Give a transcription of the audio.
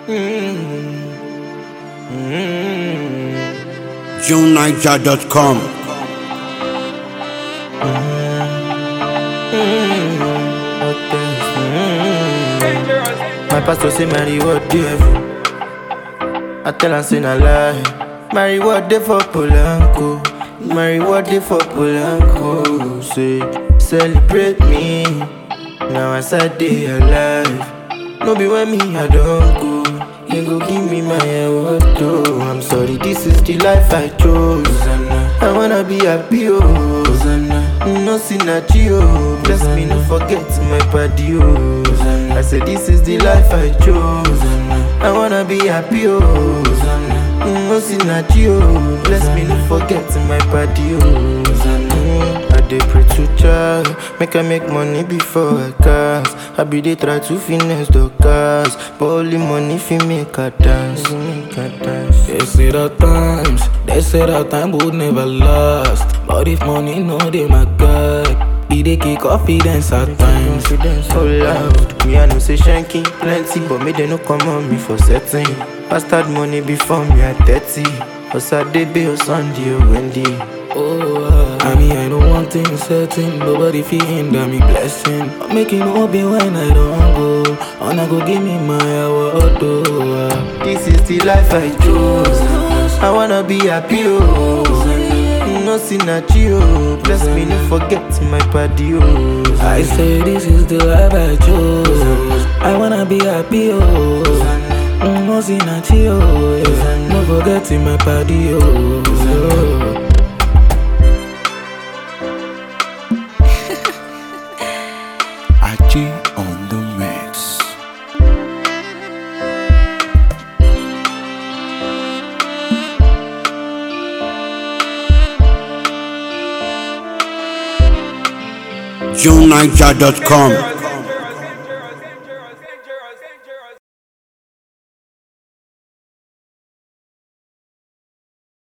JohnNiger.com. My pastor say marry what devil. I tell her say na lie. Marry what dey for Polanco. Marry what dey for Polanco. Say celebrate me. Now as I dey alive. No be when me I don't go. You go give me my award though. I'm sorry, this is the life I chose. I wanna be happy, oh. No sin at you, bless me, no forget my body, oh. I said this is the life I chose. I wanna be happy, oh. No sin at you, bless me, no forget my body, oh. I dey pray to child, make I make money before I cast. I be dey try to finesse the cars, but only money fi make a dance. They say that time would never last. But if money no dey my God, it dey kick confidence at times. So loud, me I know say shanking plenty, but me they no come on me for certain. I start money before me at 30, cause I dey be on Sunday or Wendy. I mean I don't want things certain. Nobody feel hinder me blessing. I'm making open when I don't go. Wanna go give me my award oh. This is the life I chose. I wanna be happy oh. No sin at you, bless me, no forget my body oh. I say this is the life I chose. I wanna be happy oh. No sin at you, yeah. No forgetting my body oh. Achi on the mix. JohnNiger.com.